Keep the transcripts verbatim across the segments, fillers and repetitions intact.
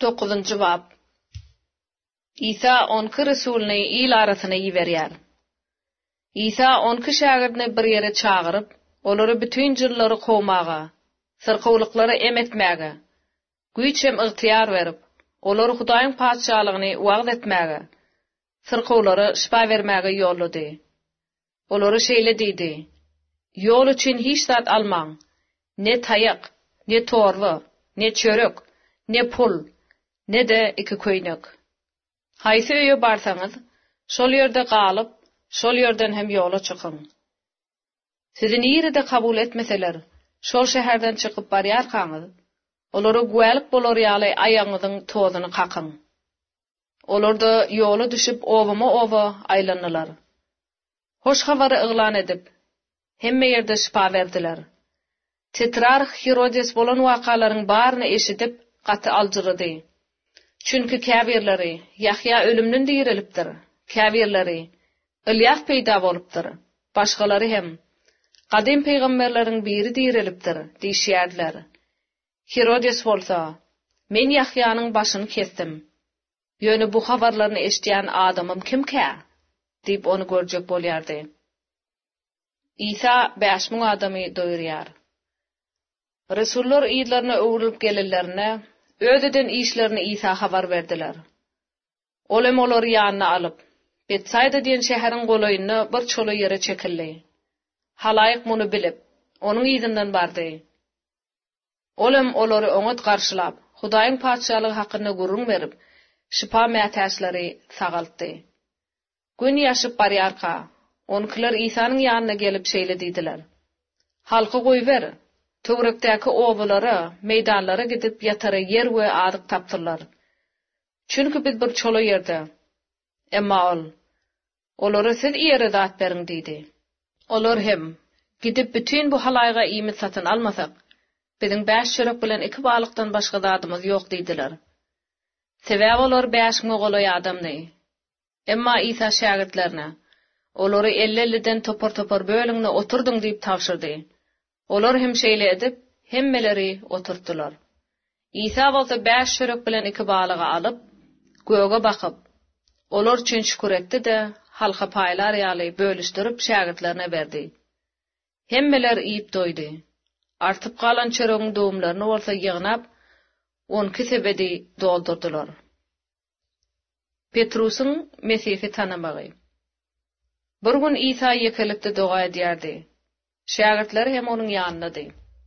dokuzuncu bab. İsa on iki Resulüni il arasına yiberýär. İsa on iki şagirdini bir ýere çagyryp, olary bütün jyllary gowmaga, syrkawlyklary emetmäge, güýç hem ygtyýar berip, olary Hudaýyň paçalygyny wagt etmäge, syrkawlary şifa bermäge ýollady. Olary şeýle diýdi: Ýol üçin hiç zat almaň, ne taýak, ne torby, ne çörek, ne pul, ne de iki köýnek. Haýsy öýe barsaňyz, şol ýerde galyp, şol ýerden hem ýola çykyň. Sizi nirede kabul etmeseler, şol şäherden çykyp barýarkaňyz, olary güwälik bolar ýaly aýaňyzyň tozuny kakyň. Olarda ýola düşüp owama owa aýlanýarlar. Hoş habary yglan edip, hemme ýerde şifa berdiler. Tetrarh Herodes bolan wakalaryň baryny eşidip gaty aljyrdy. Çünkü käbirleri Yahya ölümden dirilipdir. Käbirleri Ilyas peýda bolupdyr. Başgalary hem gadim peýgamberleriň biri dirilipdir diýşýärdiler. Herodes bolsa, men Yahyanyň başyny kesdim. Ýöne bu habarlaryny eşitýän adamym kimkä? diýip onu görjek bolýardy. İsa beş müň adamy doýurýar. Resullar ýyllaryna öwrülip gelirlerine, ödeden işlerini İsa habar verdiler. Olem olary ýanyna alyp, Betsaida diýen şäheriň golaýyna bir çoly ýere çekildi. Halaýyk muny bilip, onuň ýygynyň bardy. Olem olary oňat garşylap, Hudaýyň paçalygy hakynda gurrun berip, şifa mätäçleri sagaltdy. Gün ýaşyp barýarka, onkylar İsanyň ýanyna gelip şeýle diýdiler: Halky goýber, töwrekdäki owalara, meýdanlara gidip ýatara ýer we adyk tapdyrlar. Çünki biz bir çola ýerde. Emma ol, olary siz ýere zat beriň diýdi. Olar hem, gidip bütün bu halaýga iýmit satyn almasak, biziň beş çörek bilen iki balykdan başga zatymyz ýok diýdiler. Sebäp olar beş mogolay adamdy. Emma İsa şagirdlerine, olary elli-elliden topar-topar bölüňne oturdyň diýip tapşyrdy. Olar hem şeýle edip, hemmeleri oturtdular. İsa bolsa beş çörek bilen iki balygy alyp, göge bakyp, olar üçin şükür etdi de, halka paýlar ýaly bölüşdirip şagirdlerine berdi. Hemmeler iýip doýdy. Artyp galan çöregiň dowumlaryny bolsa ýygnap, on iki sebedi doldurdular. Petrusyň Mesihi tanamagy. Bir gün İsa ýekelikde doga edýärdi. Şagirdleri hem onun ýanynydy.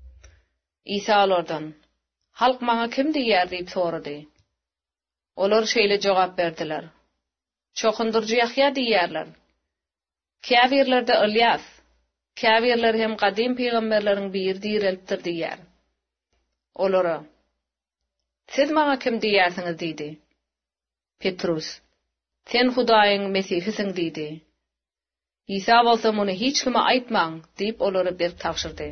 İsa olardan, halk maňa kim diýär diýip sorady. Olar şeýle jogap berdiler: Çokundurjy Yahya diýýärler. Käbirlerde Ilyas, käbirler hem gadim peýgamberleriň biri diýilipdir diýär. Olara: Siz maňa kim diýärsiňiz diýdi. Petrus: Sen Hudaýyň Mesihisiň diýdi. İsa bolsa muny hiç kime aýtmaň diýip olary bir tapşyrdy.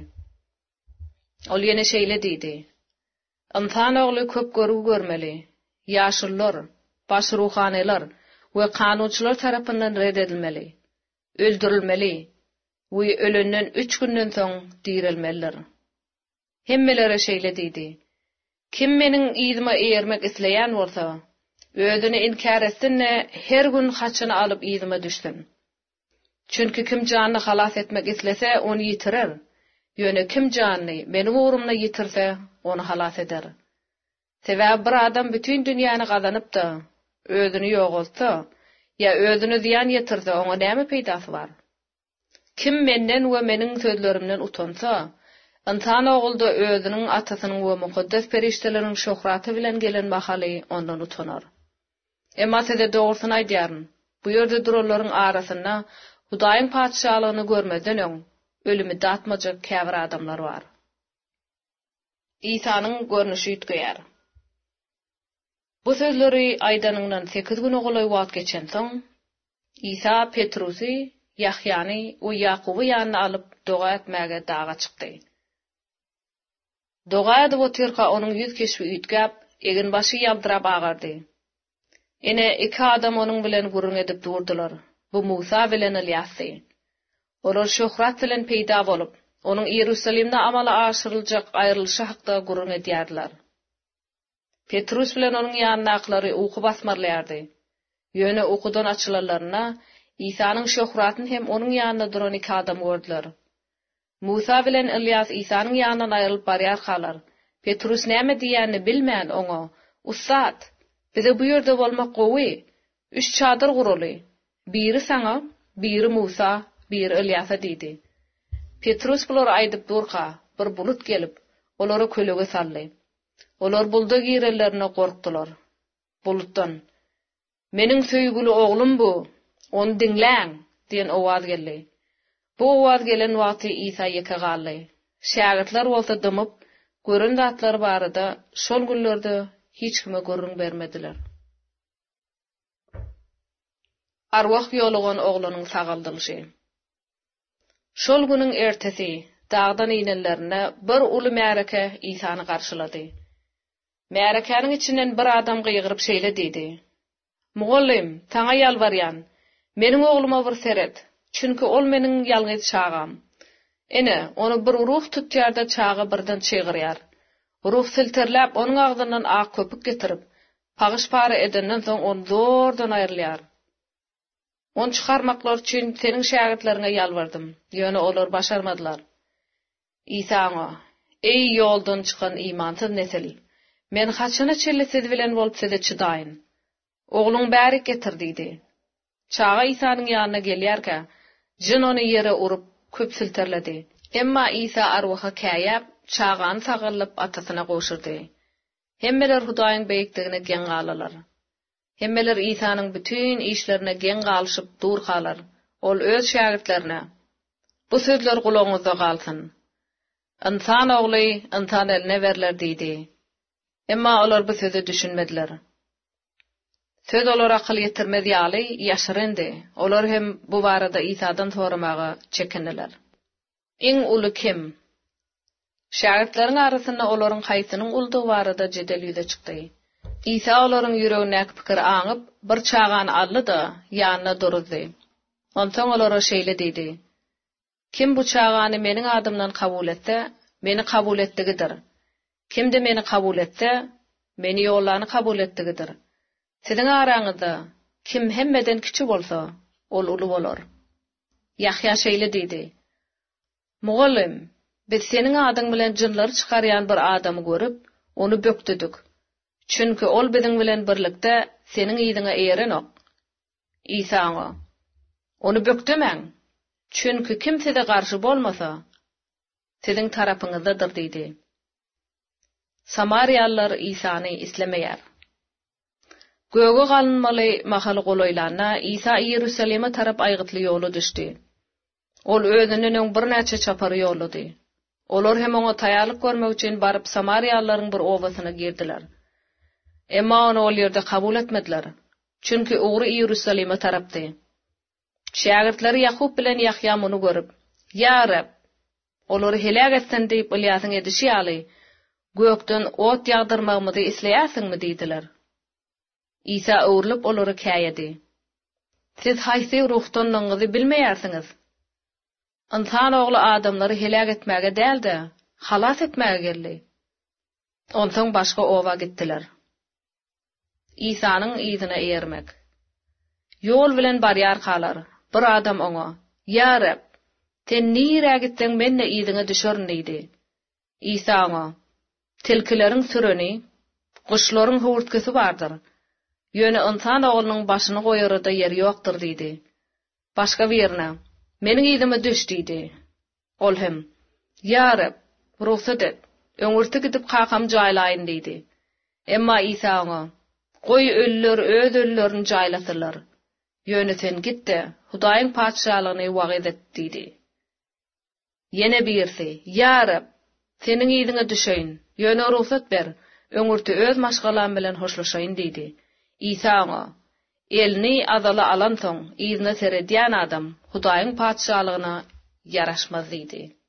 Ol ýene şeýle diýdi: Insan ogly köp görüp görmeli, ýaşyllar, baş ruhanylar we kanunçylar tarapyndan reddedilmeli, öldürilmeli we ölenden üç günden soň dirilmeliler. Hemmelere şeýle diýdi: Kim meniň ýzyma eýermek isleýän bolsa, özüni inkar etsinne her gün haçyny alyp ýzyma düşsin. Çünkü kim canını halas etmek islese onu yitirer. Ýöne kim canını benim uğrumna yitirse onu halas eder. Sebäp bir adam bütün dünýäni gazanyp da özüni ýogoltsa, ya özüni ziyan yitirse ona näme peýdasy bar? Kim menden we meniň sözlerimden utansa, insan ogulda özüniň atasynyň we mukaddes perişteleriň şöhraty bilen gelen bahaly ondan utanar. Emma size dogrusyny aýdýaryn, bu ýerde duralaryň arasynda Hudaýyň paçalygyny görmezden öň ölümi datmajak käbir adamlar bar. İsanyň görnüşi ýitgeýär. Bu sözleri aýdanyňdan sekiz gün ogulay wagt geçen soň, İsa Petrusy, Yahyany we Ýakuby ýanyna alyp doga etmäge daga çykdy. Doga edip oturka onuň ýüz keşbi üýtgäp, egin başy ýaldyrak agardy. Ene iki adam onuň bilen gurrun edip durdular. Bu Musa bilen Ilyasy. Olar şöhrat bilen peýda bolup, onuň Ýerusalimde amala aşyryljak aýrylyşy hakda gurrun edýärdiler. Petrus bilen onun ýanynaklary uku basmarlardy. Ýöne ukudan açylarlarına İsa'nın şöhratyn hem onun ýanyna duran iki adam gördüler. Musa bilen Ilyas İsa'nın ýanyndan aýrylyp barýarkalar. Petrus näme diýänini bilmän oňa, "Ustad, bize bu ýerde bolmak gowy. Üç çadır guraly. Biri saňa, biri Musa, biri Ilyasa" diýdi. Petrus bular aýdyp durka, bir bulut gelip, olary kölege saldy. Olar bulda girelerine korktular. Bulutdan, "Meniň söýgüli oglum bu, onu dinläň" diýen owaz geldi. Bu owaz gelen wagty İsa ýeke galdy. Şägirdler bolsa dymyp, görün zatlar barada şol günlerde hiç kime görün bermediler. Arwah ýolugan oglanyň sagaldylşy. Şol günüň ertesi dağdan inenlerine bir uly märeke İsa'ny garşylady. Märekäniň içinden bir adam gyýgyryp şeýle diýdi: "Mugallim, taňa ýalbarýan, meniň ogluma bir seret, çünki ol meniň ýalňyz çağam. Ene, onu bir ruh tutýarda çağı birden çygyrýar. Ruh silterläp onuň agdyndan ak köpük getirip, pagyş pary edenden soň onu zordan aýrylýar. Onu çykarmaklar üçin seniň şägirdleriňe ýalbardym, ýöne olar başarmadylar." İsaňa: "Ey ýoldan çykan imansyz nesil, men haçana çelle siz bilen bolup size çydaýyn. Ogluň bäri getir" diýdi. Çağa İsa'nın ýanyna gelýärkä, jin ony ýere urup köp silterledi. Emma İsa arwaha käýäp, çağany sagallyp atasyna goşurdy. Hemmeler Hudaýyň beýikdigine geň galalar. Hemmeler İsa'nın bütün işlerine geň galyşyp durkalar. Ol öz şägirdlerine: "Bu sözler gulagyňyzda galsyn. Insan ogly insan eline berler" diýdi. Emma olar bu sözi düşünmediler. Söz olar akyl ýetirmez ýaly, ýaşyryndi. Olar hem bu barada İsa'dan soramaga çekindiler. Iň uly kim? Şägirdleriň arasynda olaryň haýsynyň uldugy barada jedel ýüze çykdy. İsa olaryň ýüregine pikir aňyp, bir çağany aldy, ýanyna durdy. Ondan olara şeýle diýdi: "Kim bu çağany meniň adymdan kabul etse, meni kabul etdigidir. Kimde meni kabul etse, meni ýollany kabul etdigidir. Siziň araňyzda kim hemmeden kiçi bolsa, ol uly bolar." Yahya şeýle diýdi: "Mugallim, biz seniň adyň bilen jynlary çykarýan bir adamy görüp, onu bökdedik. Çünki ol biziň bilen birlikde seniň ýygyňa eýerenok." İsaňa: "Onu bökdemäň. Çünki kim size garşy bolmasa, siziň tarapyňyzdadyr" diýdi. Samariýalılar İsa'ny islemeýär. Göge galynmaly mahaly golaýlana İsa Ýerusalema tarap aýgytly ýoly düşdi. Ol özüniň bir näçe çapary ýolady. Olar hem oňa taýýarlyk görmek üçin baryp Samariýalylaryň bir owasyna girdiler. Emma onu ol ýerde kabul etmediler. Çünki ogry Ýerusalema tarapdy. Şägirdleri Ýakup bilen Ýahya muny görüp: "Ya Rab, olary helak etsen" diýip Ilyasyň edişi ýaly, "Gökden ot ýagdyrmagymyzy isleýärsiňmi?" diýdiler. İsa öwrülip olary käýedi: "Siz haýsy ruhdanlygyňyzy bilmeýärsiňiz. Insan ogly adamlary helak etmäge däldi, halas etmäge geldi." Ondan başga owa gitdiler. İsa'nın ýyzyna eýermek. Ýol bilen barýarkalar. Bir adam oňa: "Ya Rab, sen nirä gitseň menne ýyzyňa düşerin" diýdi. İsa oňa: "Tilkileriň süreni, guşlaryň howurtkysy bardyr. Ýöne insan oglunyň başyny goýarda ýeri ýokdur" diýdi. Başga birine: "Meniň ýyzyma düş" diýdi. Ol hem: "Ya Rab, ruhsat et, öňürti gidip kakam jaýlaýyn" diýdi. Emma İsa oňa: "Goý ölüler öz ölülerini jaýlasyrlar. Ýöne sen gitde, Hudaýyň paçalygyny wagt et" diýdi. Ýene birisi: "Ya Rab, seniň ýyzyňa düşeýin, ýöne ruhsat ber, öňürti öz maşgalam bilen hoşlaşaýyn" diýdi. İsa oňa: "Elini azala alan soň, ýyzyna seredýän adam Hudaýyň paçalygyna ýaraşmaz" diýdi.